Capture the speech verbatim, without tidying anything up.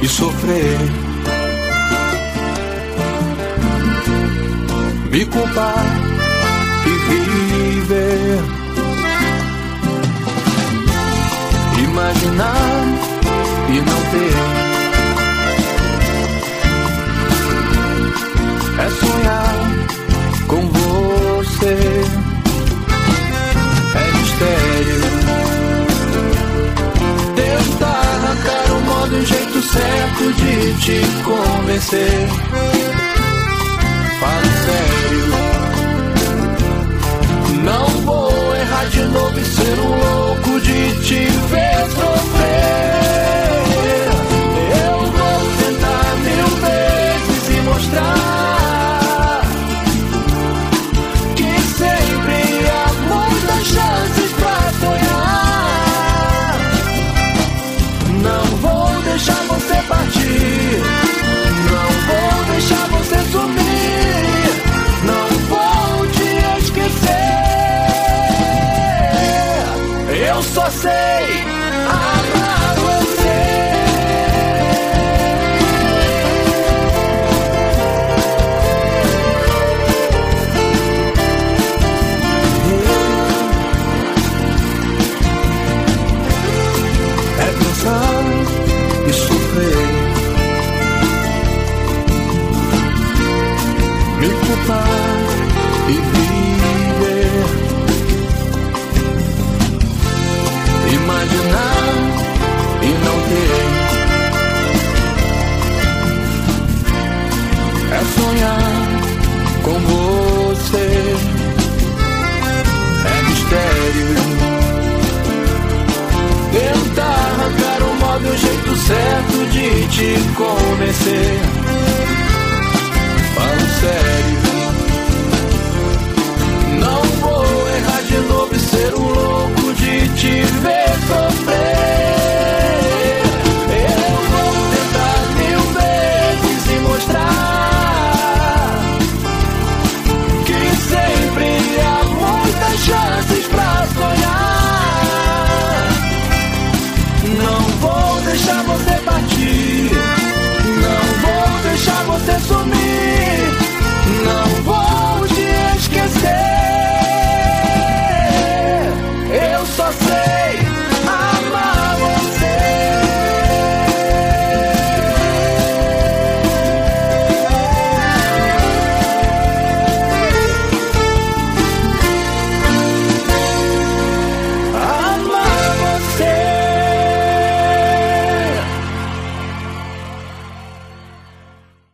e sofrer, me culpar e viver, imaginar e não ter, é sonhar com você, é mistério. Tentar arrancar o modo e o jeito certo de te convencer. Falo sério, não vou errar de novo e ser um louco de te ver sofrer. Eu vou tentar mil vezes e mostrar que sempre há muitas chances pra sonhar. Não vou deixar você partir, não vou deixar você sumir, não vou te esquecer. Eu só sei amar você. É pensar e sofrer, me culpar e viver, imaginar e não ter, é sonhar com você, é mistério. Tentar arrancar o modo e o jeito certo de te convencer.